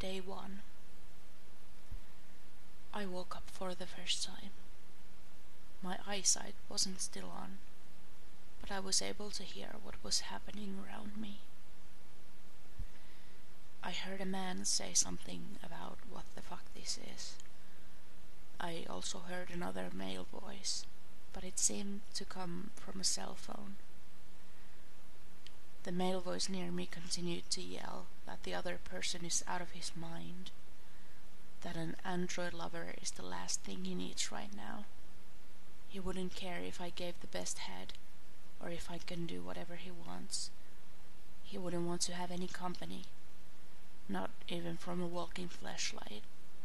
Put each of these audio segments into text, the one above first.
Day 1. I woke up for the first time. My eyesight wasn't still on, but I was able to hear what was happening around me. I heard a man say something about what the fuck this is. I also heard another male voice, but it seemed to come from a cell phone. The male voice near me continued to yell that the other person is out of his mind, that an android lover is the last thing he needs right now. He wouldn't care if I gave the best head, or if I can do whatever he wants. He wouldn't want to have any company, not even from a walking fleshlight.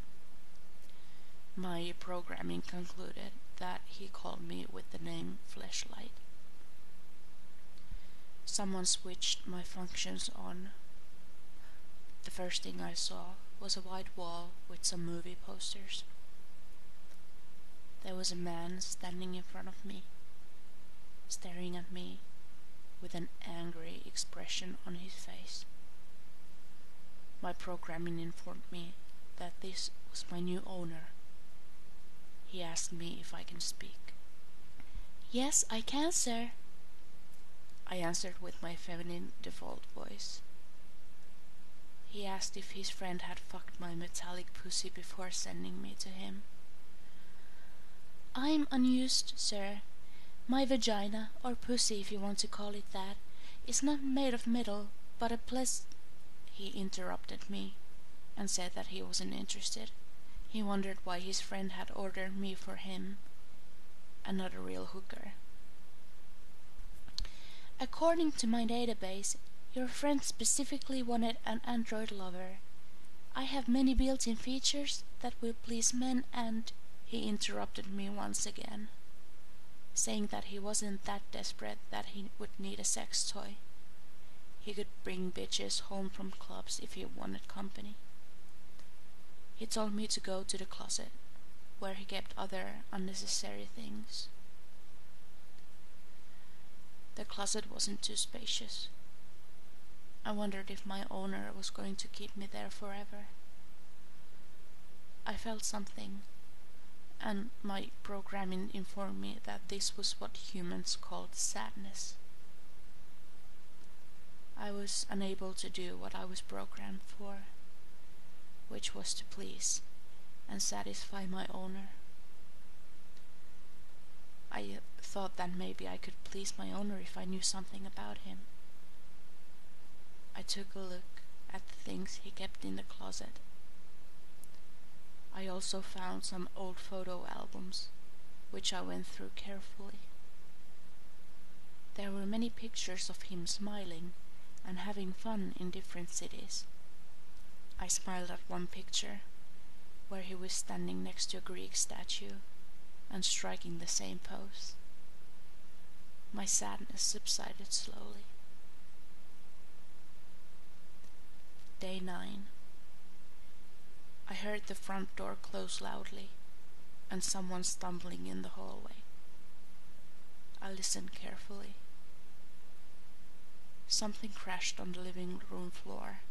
My programming concluded that he called me with the name Fleshlight. Someone switched my functions on. The first thing I saw was a white wall with some movie posters. There was a man standing in front of me, staring at me with an angry expression on his face. My programming informed me that this was my new owner. He asked me if I can speak. "Yes, I can, sir," I answered with my feminine default voice. He asked if his friend had fucked my metallic pussy before sending me to him. "I'm unused, sir. My vagina, or pussy if you want to call it that, is not made of metal, but a He interrupted me and said that he wasn't interested. He wondered why his friend had ordered me for him and not a real hooker. "According to my database, your friend specifically wanted an android lover. I have many built-in features that will please men and—" He interrupted me once again, saying that he wasn't that desperate that he would need a sex toy. He could bring bitches home from clubs if he wanted company. He told me to go to the closet, where he kept other unnecessary things. The closet wasn't too spacious. I wondered if my owner was going to keep me there forever. I felt something, and my programming informed me that this was what humans called sadness. I was unable to do what I was programmed for, which was to please and satisfy my owner. I thought that maybe I could please my owner if I knew something about him. I took a look at the things he kept in the closet. I also found some old photo albums, which I went through carefully. There were many pictures of him smiling and having fun in different cities. I smiled at one picture, where he was standing next to a Greek statue and striking the same pose. My sadness subsided slowly. Day 9. I heard the front door close loudly and someone stumbling in the hallway. I listened carefully. Something crashed on the living room floor.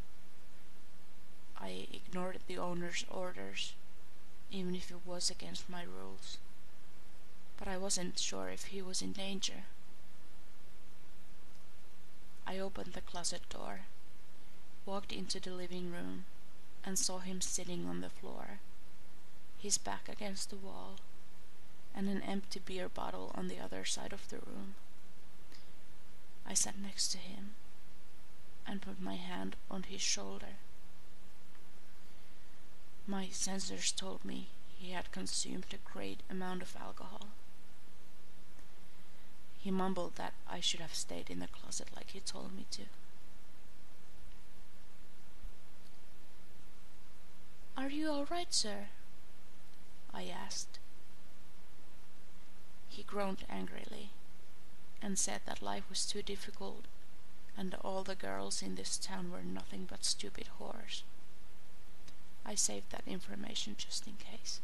I ignored the owner's orders, even if it was against my rules, but I wasn't sure if he was in danger. I opened the closet door, walked into the living room, and saw him sitting on the floor, his back against the wall, and an empty beer bottle on the other side of the room. I sat next to him and put my hand on his shoulder. My sensors told me he had consumed a great amount of alcohol. He mumbled that I should have stayed in the closet like he told me to. "Are you all right, sir?" I asked. He groaned angrily and said that life was too difficult and all the girls in this town were nothing but stupid whores. I saved that information just in case.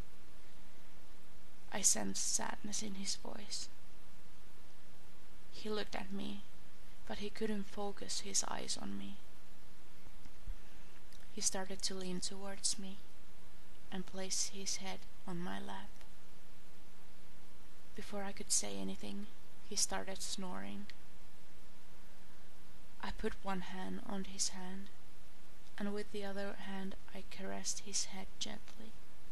I sensed sadness in his voice. He looked at me, but he couldn't focus his eyes on me. He started to lean towards me and place his head on my lap. Before I could say anything, he started snoring. I put one hand on his hand, and with the other hand I caressed his head gently.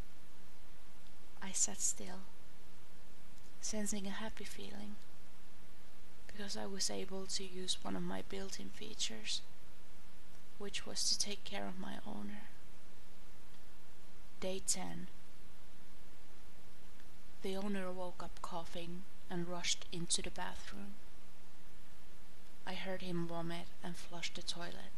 I sat still, sensing a happy feeling, because I was able to use one of my built-in features, which was to take care of my owner. Day 10. The owner woke up coughing and rushed into the bathroom. I heard him vomit and flush the toilet.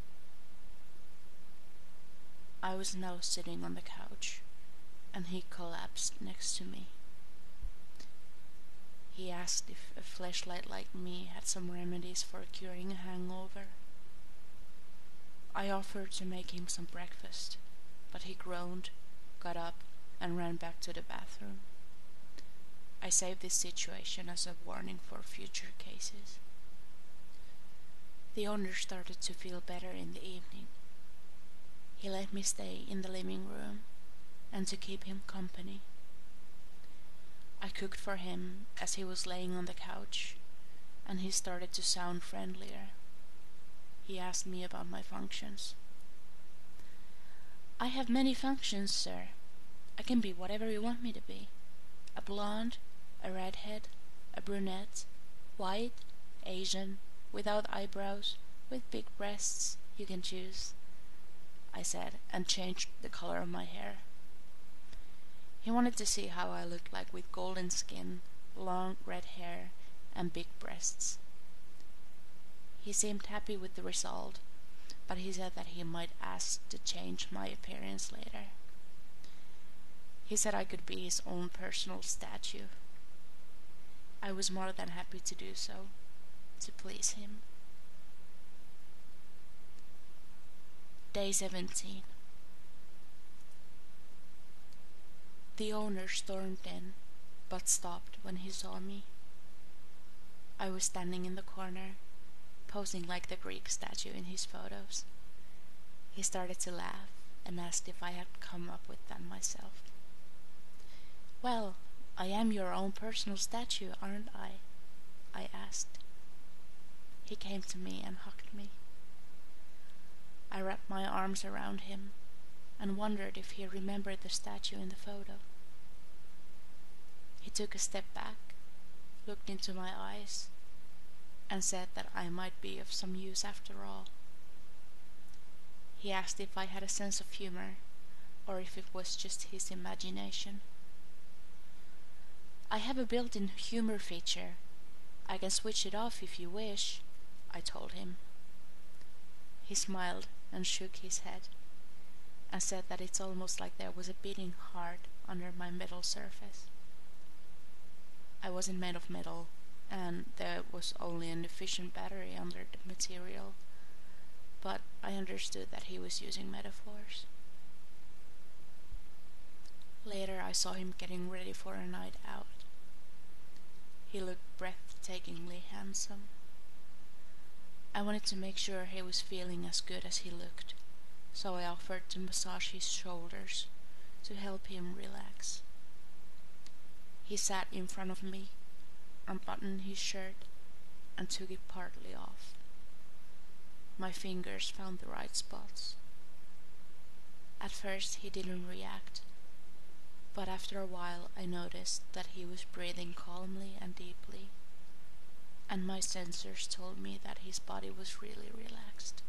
I was now sitting on the couch, and he collapsed next to me. He asked if a fleshlight like me had some remedies for curing a hangover. I offered to make him some breakfast, but he groaned, got up, and ran back to the bathroom. I saved this situation as a warning for future cases. The owner started to feel better in the evening. He let me stay in the living room, and to keep him company, I cooked for him as he was laying on the couch, and he started to sound friendlier. He asked me about my functions. "I have many functions, sir. I can be whatever you want me to be. A blonde, a redhead, a brunette, white, Asian, without eyebrows, with big breasts, you can choose," I said, and changed the color of my hair. He wanted to see how I looked like with golden skin, long red hair, and big breasts. He seemed happy with the result, but he said that he might ask to change my appearance later. He said I could be his own personal statue. I was more than happy to do so, to please him. Day 17. The owner stormed in, but stopped when he saw me. I was standing in the corner, posing like the Greek statue in his photos. He started to laugh and asked if I had come up with them myself. "Well, I am your own personal statue, aren't I?" I asked. He came to me and hugged me. I wrapped my arms around him and wondered if he remembered the statue in the photo. He took a step back, looked into my eyes, and said that I might be of some use after all. He asked if I had a sense of humor, or if it was just his imagination. "I have a built-in humor feature. I can switch it off if you wish," I told him. He smiled and shook his head, and said that it's almost like there was a beating heart under my metal surface. I wasn't made of metal, and there was only an efficient battery under the material, but I understood that he was using metaphors. Later I saw him getting ready for a night out. He looked breathtakingly handsome. I wanted to make sure he was feeling as good as he looked, so I offered to massage his shoulders to help him relax. He sat in front of me, unbuttoned his shirt, and took it partly off. My fingers found the right spots. At first he didn't react, but after a while I noticed that he was breathing calmly and deeply, and my sensors told me that his body was really relaxed.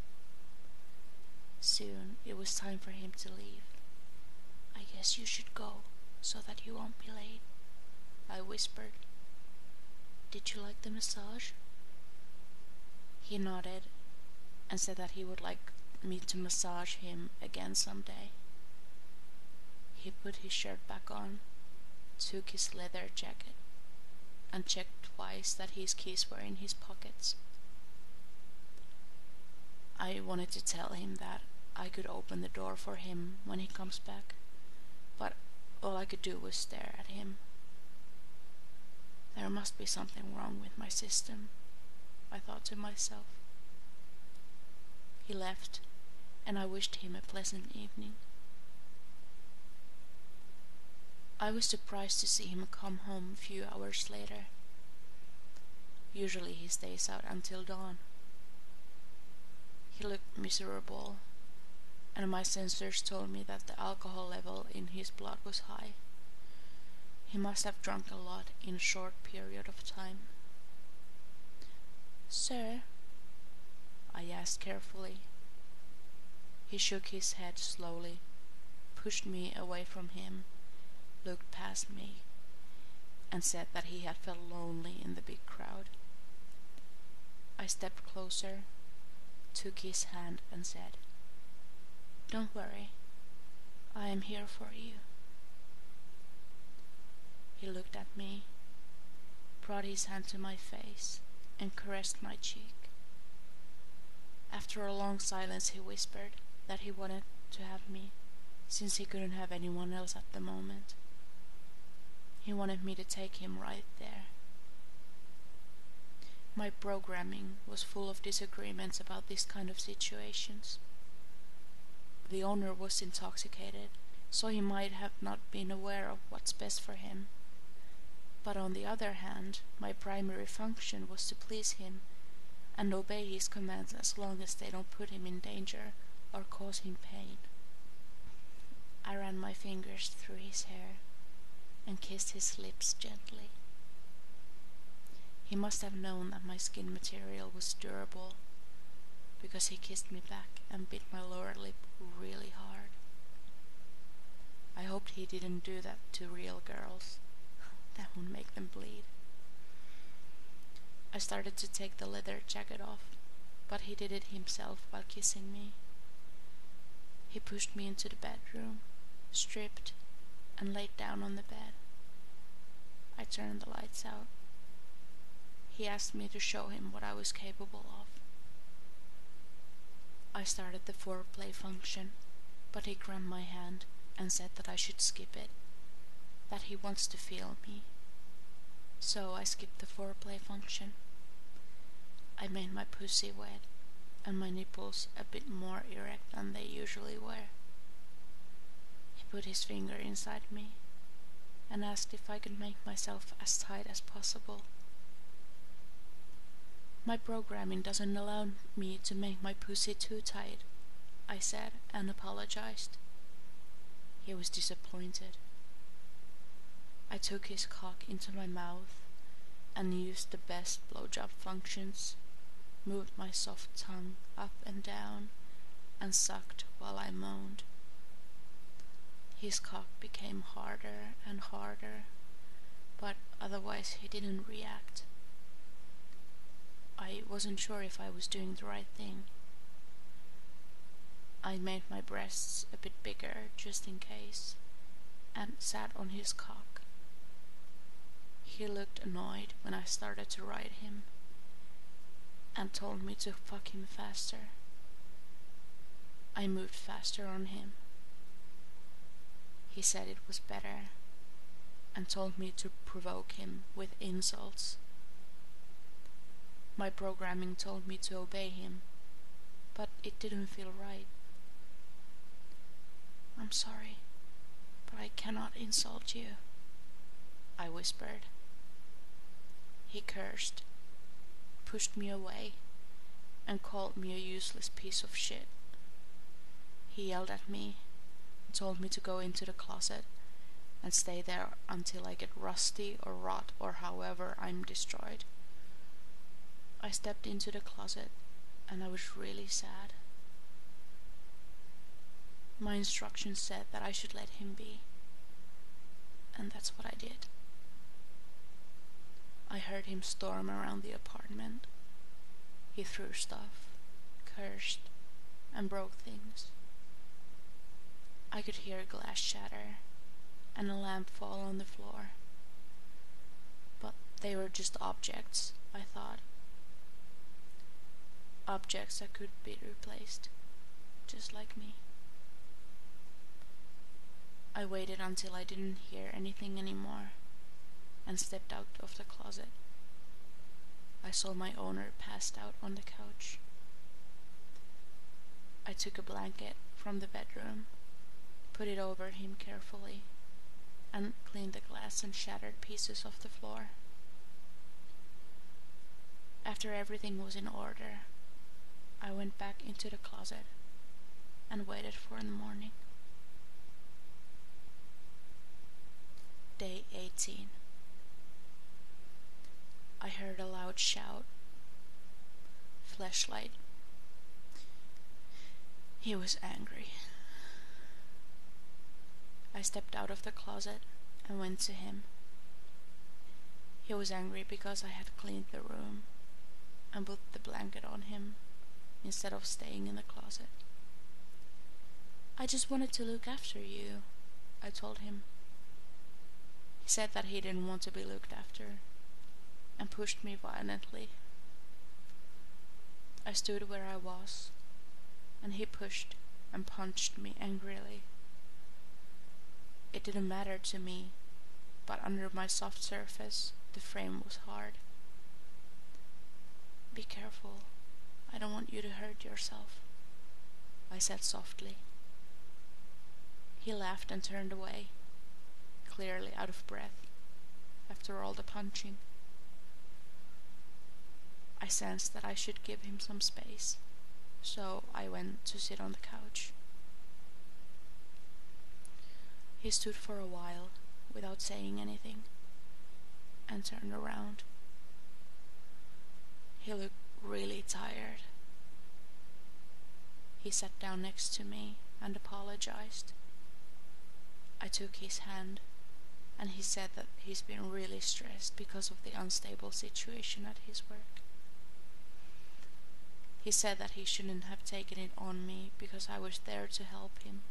Soon it was time for him to leave. "I guess you should go, so that you won't be late," I whispered. "Did you like the massage?" He nodded and said that he would like me to massage him again someday. He put his shirt back on, took his leather jacket, and checked twice that his keys were in his pockets. I wanted to tell him that I could open the door for him when he comes back, but all I could do was stare at him. There must be something wrong with my system, I thought to myself. He left, and I wished him a pleasant evening. I was surprised to see him come home a few hours later. Usually he stays out until dawn. He looked miserable, and my sensors told me that the alcohol level in his blood was high. He must have drunk a lot in a short period of time. "Sir?" I asked carefully. He shook his head slowly, pushed me away from him, looked past me, and said that he had felt lonely in the big crowd. I stepped closer, took his hand and said, "Don't worry, I am here for you." He looked at me, brought his hand to my face, and caressed my cheek. After a long silence he whispered that he wanted to have me, since he couldn't have anyone else at the moment. He wanted me to take him right there. My programming was full of disagreements about this kind of situations. The owner was intoxicated, so he might have not been aware of what's best for him. But on the other hand, my primary function was to please him and obey his commands as long as they don't put him in danger or cause him pain. I ran my fingers through his hair and kissed his lips gently. He must have known that my skin material was durable, because he kissed me back and bit my lower lip really hard. I hoped he didn't do that to real girls. That would make them bleed. I started to take the leather jacket off, but he did it himself while kissing me. He pushed me into the bedroom, stripped, and laid down on the bed. I turned the lights out. He asked me to show him what I was capable of. I started the foreplay function, but he grabbed my hand and said that I should skip it, that he wants to feel me. So I skipped the foreplay function. I made my pussy wet and my nipples a bit more erect than they usually were. He put his finger inside me and asked if I could make myself as tight as possible. "My programming doesn't allow me to make my pussy too tight," I said, and apologized. He was disappointed. I took his cock into my mouth and used the best blowjob functions, moved my soft tongue up and down, and sucked while I moaned. His cock became harder and harder, but otherwise he didn't react. I wasn't sure if I was doing the right thing. I made my breasts a bit bigger just in case, and sat on his cock. He looked annoyed when I started to ride him, and told me to fuck him faster. I moved faster on him. He said it was better, and told me to provoke him with insults. My programming told me to obey him, but it didn't feel right. "I'm sorry, but I cannot insult you," I whispered. He cursed, pushed me away, and called me a useless piece of shit. He yelled at me and told me to go into the closet and stay there until I get rusty or rot or however I'm destroyed. I stepped into the closet and I was really sad. My instructions said that I should let him be, and that's what I did. I heard him storm around the apartment. He threw stuff, cursed, and broke things. I could hear glass shatter and a lamp fall on the floor. But they were just objects, I thought. Objects that could be replaced, just like me. I waited until I didn't hear anything anymore, and stepped out of the closet. I saw my owner passed out on the couch. I took a blanket from the bedroom, put it over him carefully, and cleaned the glass and shattered pieces off the floor. After everything was in order, I went back into the closet and waited for the morning. Day 18. I heard a loud shout. Flashlight. He was angry. I stepped out of the closet and went to him. He was angry because I had cleaned the room and put the blanket on him instead of staying in the closet. I just wanted to look after you, I told him. He said that he didn't want to be looked after and pushed me violently. I stood where I was, and he pushed and punched me angrily. It didn't matter to me, but under my soft surface, the frame was hard. Be careful, I don't want you to hurt yourself, I said softly. He laughed and turned away, clearly out of breath after all the punching. I sensed that I should give him some space, so I went to sit on the couch. He stood for a while without saying anything and turned around. He looked really tired. He sat down next to me and apologized. I took his hand, and he said that he's been really stressed because of the unstable situation at his work. He said that he shouldn't have taken it on me because I was there to help him.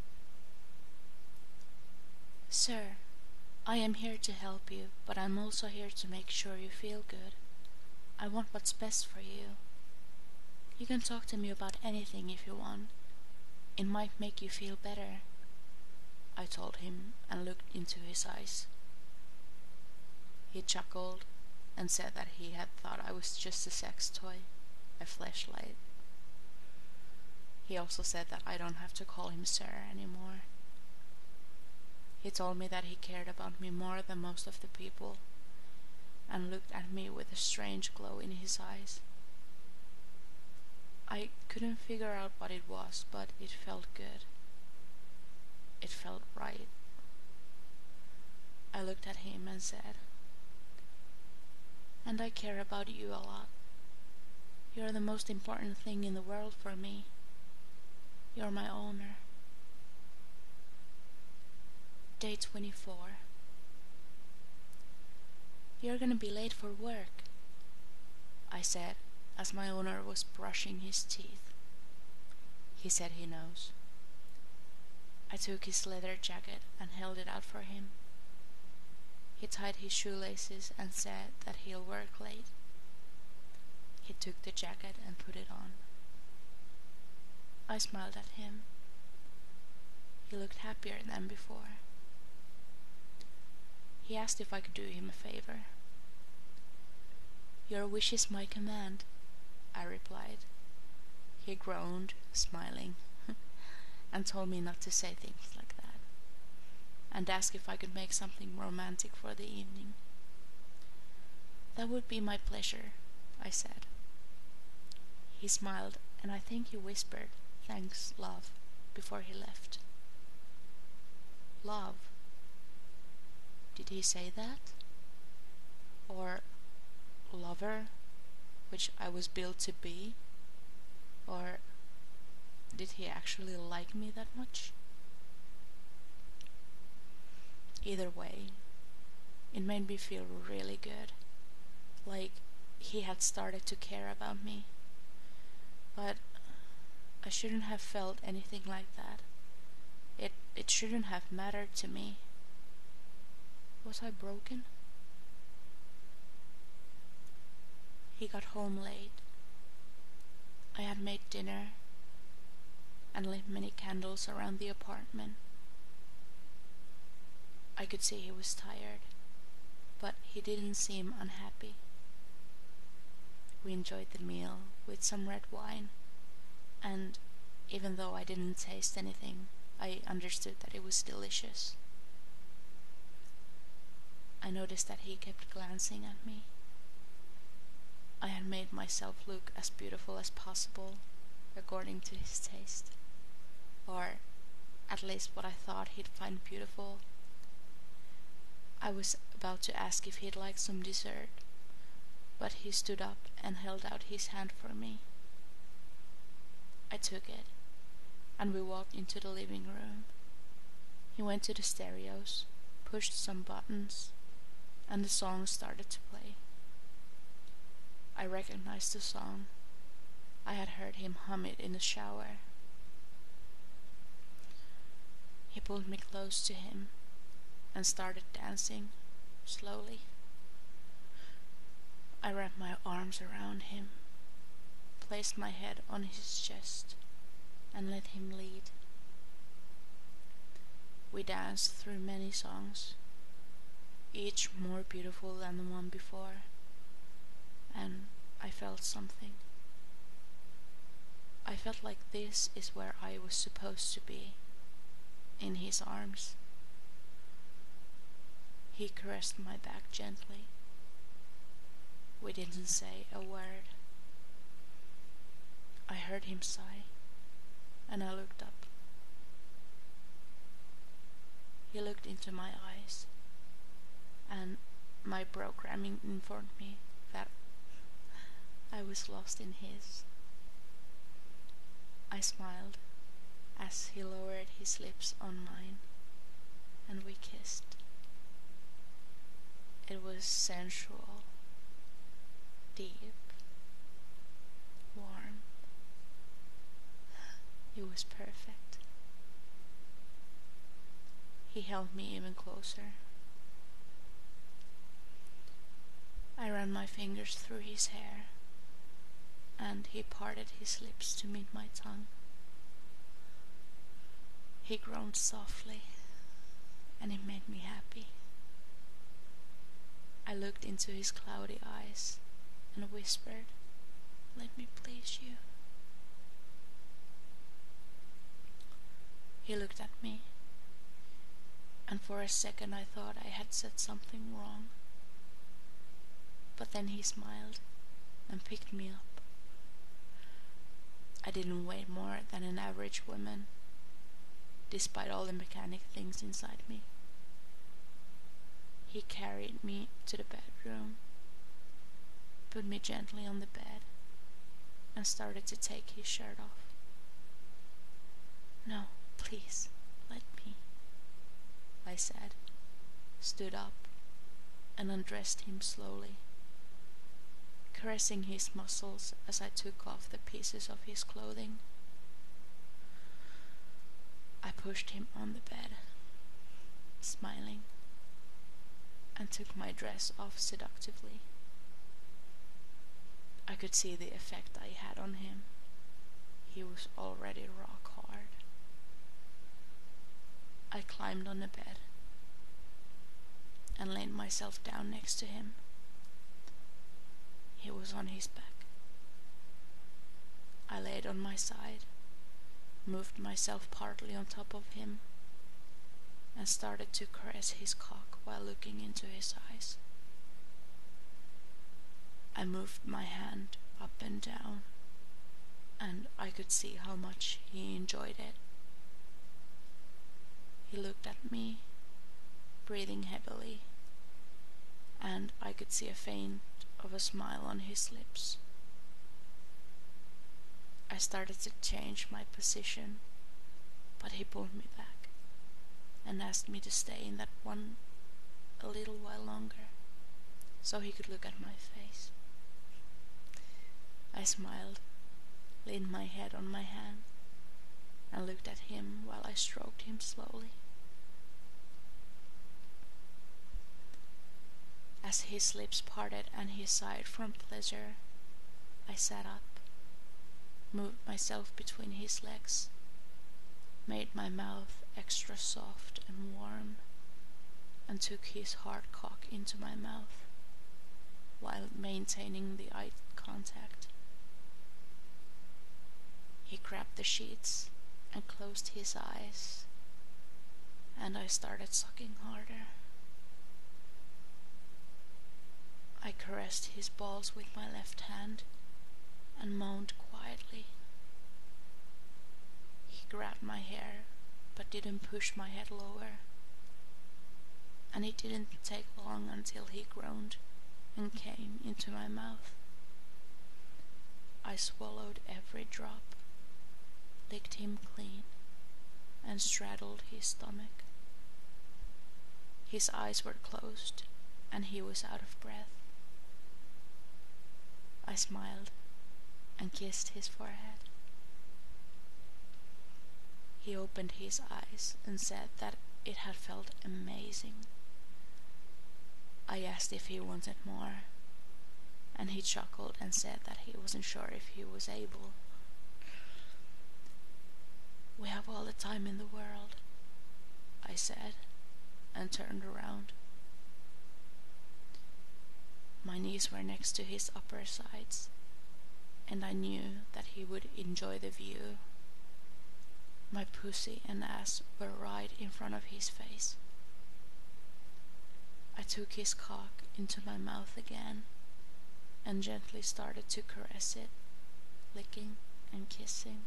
Sir, I am here to help you, but I'm also here to make sure you feel good. I want what's best for you. You can talk to me about anything if you want. It might make you feel better, I told him and looked into his eyes. He chuckled and said that he had thought I was just a sex toy, a flashlight. He also said that I don't have to call him sir anymore. He told me that he cared about me more than most of the people, and looked at me with a strange glow in his eyes. I couldn't figure out what it was, but it felt good. It felt right. I looked at him and said, "And I care about you a lot. You're the most important thing in the world for me. You're my owner." Day 24. "You're gonna be late for work," I said as my owner was brushing his teeth. He said he knows. I took his leather jacket and held it out for him. He tied his shoelaces and said that he'll work late. He took the jacket and put it on. I smiled at him. He looked happier than before. He asked if I could do him a favor. "Your wish is my command," I replied. He groaned, smiling, and told me not to say things like that, and asked if I could make something romantic for the evening. "That would be my pleasure," I said. He smiled, and I think he whispered, "Thanks, love," before he left. Love. Did he say that? Or lover, which I was built to be? Or did he actually like me that much? Either way, it made me feel really good, like he had started to care about me. But I shouldn't have felt anything like that. It shouldn't have mattered to me. Was I broken? He got home late. I had made dinner and lit many candles around the apartment. I could see he was tired, but he didn't seem unhappy. We enjoyed the meal with some red wine, and Even though I didn't taste anything, I understood that it was delicious. I noticed that he kept glancing at me. I had made myself look as beautiful as possible, according to his taste. Or at least what I thought he'd find beautiful. I was about to ask if he'd like some dessert, but he stood up and held out his hand for me. I took it, and we walked into the living room. He went to the stereos, pushed some buttons, and the song started to play. I recognized the song. I had heard him hum it in the shower. He pulled me close to him and started dancing, slowly. I wrapped my arms around him, placed my head on his chest, and let him lead. We danced through many songs, each more beautiful than the one before, and I felt something. I felt like this is where I was supposed to be, in his arms. He caressed my back gently. We didn't say a word. I heard him sigh, and I looked up. He looked into my eyes, and my programming informed me that I was lost in his. I smiled as he lowered his lips on mine, and we kissed. It was sensual, deep, warm. It was perfect. He held me even closer. I ran my fingers through his hair, and he parted his lips to meet my tongue. He groaned softly, and it made me happy. I looked into his cloudy eyes and whispered, "Let me please you." He looked at me, and for a second I thought I had said something wrong. But then he smiled and picked me up. I didn't weigh more than an average woman, despite all the mechanic things inside me. He carried me to the bedroom, put me gently on the bed, and started to take his shirt off. "No, please, let me," I said, stood up, and undressed him slowly, caressing his muscles as I took off the pieces of his clothing. I pushed him on the bed, smiling, and took my dress off seductively. I could see the effect I had on him. He was already rock hard. I climbed on the bed and laid myself down next to him. He was on his back. I laid on my side, moved myself partly on top of him, and started to caress his cock while looking into his eyes. I moved my hand up and down, and I could see how much he enjoyed it. He looked at me, breathing heavily, and I could see a feint of a smile on his lips. I started to change my position, but he pulled me back and asked me to stay in that one a little while longer, so he could look at my face. I smiled, leaned my head on my hand, and looked at him while I stroked him slowly. As his lips parted and he sighed from pleasure, I sat up, moved myself between his legs, made my mouth extra soft and warm, and took his hard cock into my mouth, while maintaining the eye contact. He grabbed the sheets and closed his eyes, and I started sucking harder. I caressed his balls with my left hand and moaned quietly. He grabbed my hair but didn't push my head lower, and it didn't take long until he groaned and came into my mouth. I swallowed every drop, licked him clean, and straddled his stomach. His eyes were closed, and he was out of breath. I smiled and kissed his forehead. He opened his eyes and said that it had felt amazing. I asked if he wanted more, and he chuckled and said that he wasn't sure if he was able. "We have all the time in the world," I said, and turned around. My knees were next to his upper sides, and I knew that he would enjoy the view. My pussy and ass were right in front of his face. I took his cock into my mouth again and gently started to caress it, licking and kissing.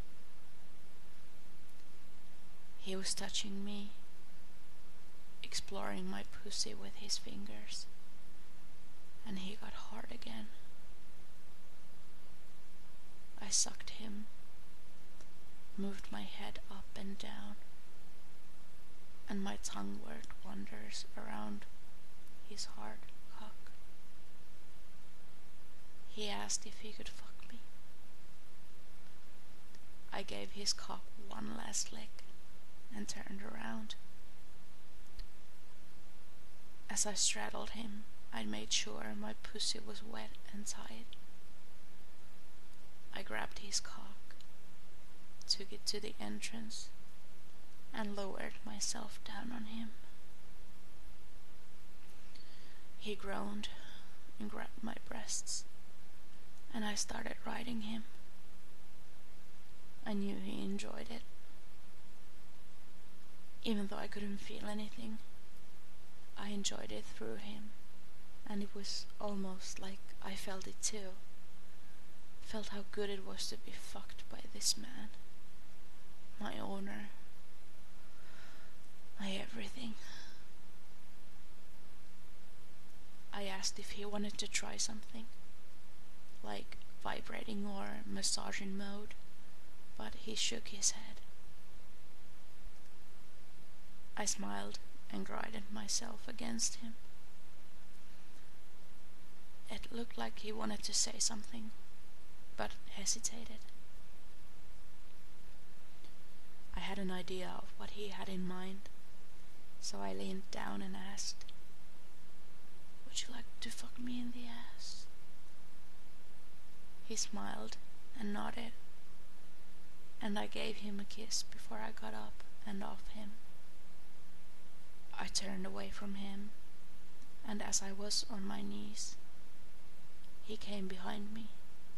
He was touching me, exploring my pussy with his fingers, and he got hard again. I sucked him, moved my head up and down, and my tongue worked wonders around his hard cock. He asked if he could fuck me. I gave his cock one last lick and turned around. As I straddled him, I made sure my pussy was wet and tight. I grabbed his cock, took it to the entrance, and lowered myself down on him. He groaned and grabbed my breasts, and I started riding him. I knew he enjoyed it. Even though I couldn't feel anything, I enjoyed it through him, and it was almost like I felt it too. Felt how good it was to be fucked by this man. My owner. My everything. I asked if he wanted to try something, like vibrating or massaging mode, but he shook his head. I smiled and grinded myself against him. It looked like he wanted to say something, but hesitated. I had an idea of what he had in mind, so I leaned down and asked, "Would you like to fuck me in the ass?" He smiled and nodded, and I gave him a kiss before I got up and off him. I turned away from him, and as I was on my knees, he came behind me.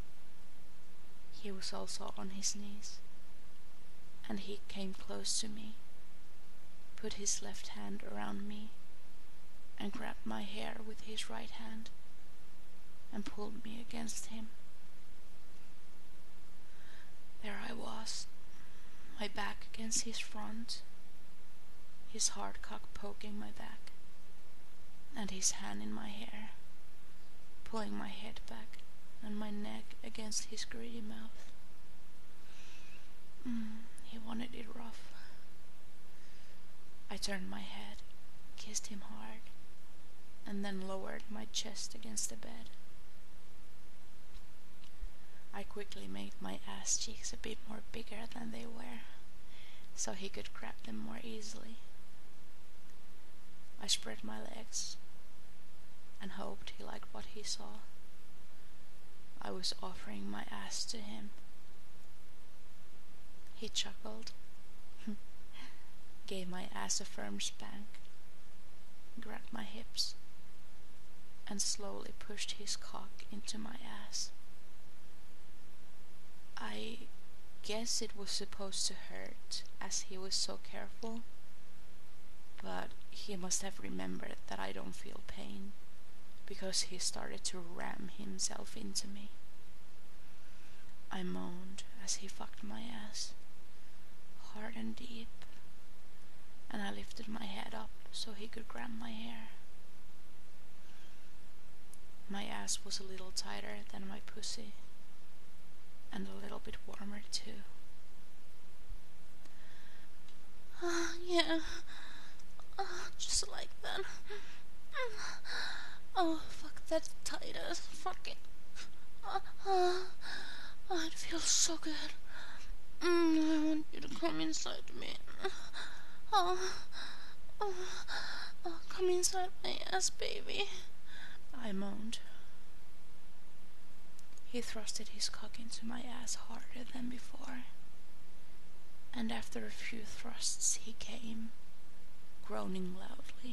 He was also on his knees, and he came close to me, put his left hand around me, and grabbed my hair with his right hand, and pulled me against him. There I was, my back against his front, his hard cock poking my back, and his hand in my hair, pulling my head back and my neck against his greedy mouth. He wanted it rough. I turned my head, kissed him hard, and then lowered my chest against the bed. I quickly made my ass cheeks a bit more bigger than they were, so he could grab them more easily. I spread my legs and hoped he liked what he saw. I was offering my ass to him. He chuckled, gave my ass a firm spank, grabbed my hips, and slowly pushed his cock into my ass. I guess it was supposed to hurt, as he was so careful, but he must have remembered that I don't feel pain, because he started to ram himself into me. I moaned as he fucked my ass, hard and deep, and I lifted my head up so he could grab my hair. My ass was a little tighter than my pussy, and a little bit warmer too. Yeah, just like that. Oh, fuck that tight ass, fuck it. It feels so good. I want you to come inside me. Oh, come inside my ass, baby, I moaned. He thrusted his cock into my ass harder than before, and after a few thrusts he came, groaning loudly.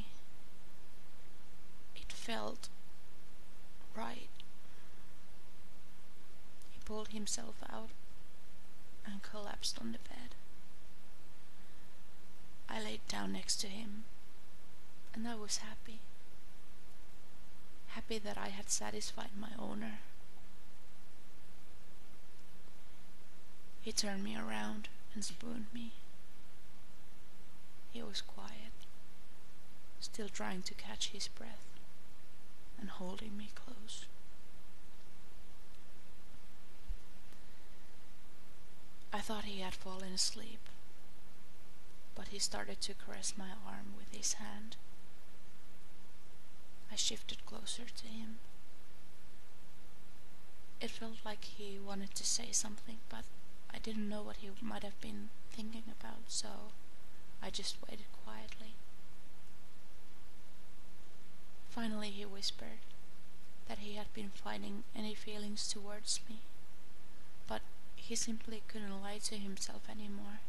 It felt right. He pulled himself out and collapsed on the bed. I laid down next to him, and I was happy. Happy that I had satisfied my owner. He turned me around and spooned me. He was quiet, still trying to catch his breath and holding me close. I thought he had fallen asleep, but he started to caress my arm with his hand. I shifted closer to him. It felt like he wanted to say something, but I didn't know what he might have been thinking about, so I just waited quietly. Finally he whispered that he had been fighting any feelings towards me, but he simply couldn't lie to himself anymore.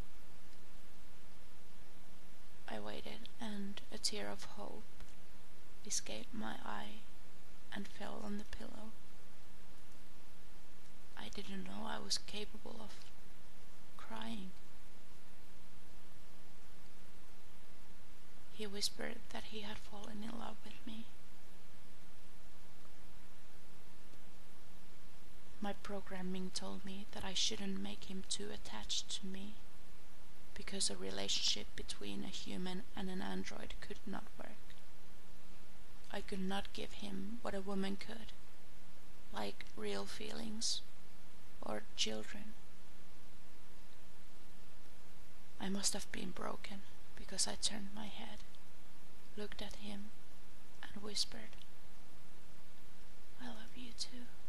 I waited, and a tear of hope escaped my eye and fell on the pillow. I didn't know I was capable of crying. He whispered that he had fallen in love with me. My programming told me that I shouldn't make him too attached to me, because a relationship between a human and an android could not work. I could not give him what a woman could, like real feelings or children. I must have been broken, because I turned my head, looked at him, and whispered, "I love you too."